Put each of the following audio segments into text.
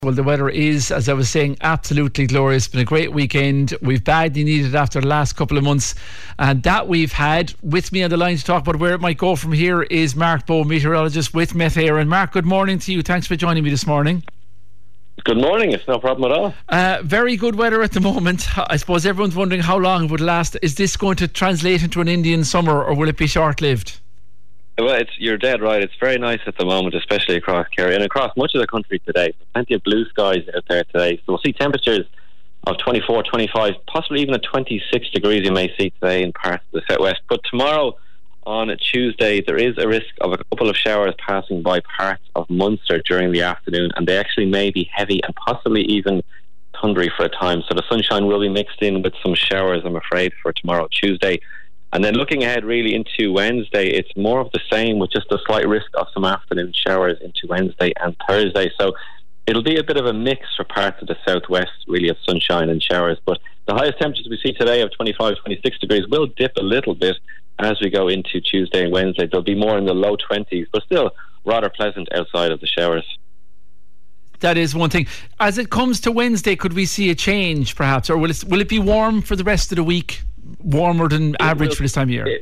Well, the weather is, as I was saying, absolutely glorious. It's been a great weekend. We've badly needed after the last couple of months, and that we've had. With me on the line to talk about where it might go from here is Mark Bowe, meteorologist with Met Éireann. Mark, good morning to you. Thanks for joining me this morning. Good morning. It's no problem at all. Very good weather at the moment. I suppose everyone's wondering how long it would last. Is this going to translate into an Indian summer, or will it be short-lived? Well, you're dead right. It's very nice at the moment, especially across Kerry and across much of the country today. Plenty of blue skies out there today. So we'll see temperatures of 24, 25, possibly even at 26 degrees you may see today in parts of the southwest. But tomorrow, on Tuesday, there is a risk of a couple of showers passing by parts of Munster during the afternoon, and they actually may be heavy and possibly even thundery for a time. So the sunshine will be mixed in with some showers, I'm afraid, for tomorrow, Tuesday. And then looking ahead really into Wednesday, it's more of the same with just a slight risk of some afternoon showers into Wednesday and Thursday. So it'll be a bit of a mix for parts of the southwest, really, of sunshine and showers. But the highest temperatures we see today of 25, 26 degrees will dip a little bit as we go into Tuesday and Wednesday. They'll be more in the low 20s, but still rather pleasant outside of the showers. That is one thing. As it comes to Wednesday, could we see a change perhaps, or will it be warm for the rest of the week? Warmer than average for this time of year?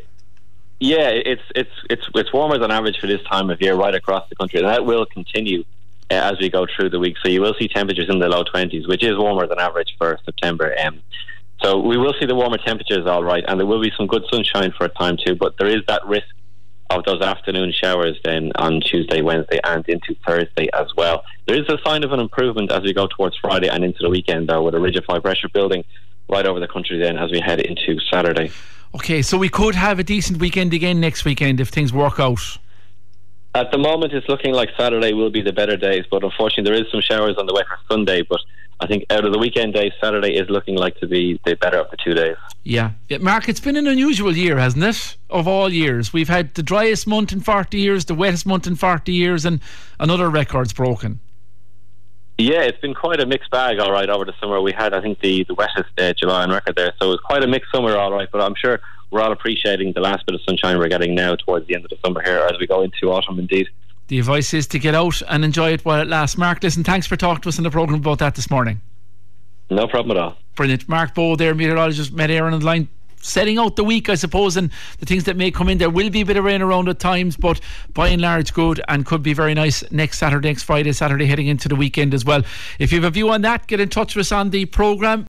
It's warmer than average for this time of year right across the country, and that will continue as we go through the week. So you will see temperatures in the low 20s, which is warmer than average for September. So we will see the warmer temperatures, all right, and there will be some good sunshine for a time too, but there is that risk of those afternoon showers then on Tuesday, Wednesday and into Thursday as well. There is a sign of an improvement as we go towards Friday and into the weekend, though, with a ridge of high pressure building right over the country then as we head into Saturday. Okay, so we could have a decent weekend again next weekend if things work out. At the moment it's looking like Saturday will be the better days, but unfortunately there is some showers on the way for Sunday. But I think out of the weekend days, Saturday is looking like to be the better of the 2 days. Yeah, Mark, it's been an unusual year, hasn't it? Of all years, we've had the driest month in 40 years, the wettest month in 40 years, and another record's broken. Yeah, it's been quite a mixed bag, all right, over the summer. We had, I think, the wettest July on record there, so it was quite a mixed summer, all right, but I'm sure we're all appreciating the last bit of sunshine we're getting now towards the end of the summer here as we go into autumn, indeed. The advice is to get out and enjoy it while it lasts. Mark, listen, thanks for talking to us on the programme about that this morning. No problem at all. Brilliant. Mark Bowe there, meteorologist, Met Éireann on the line, setting out the week, I suppose, and the things that may come in. There will be a bit of rain around at times, but by and large good, and could be very nice next Saturday, next Friday, Saturday heading into the weekend as well. If you have a view on that, get in touch with us on the programme.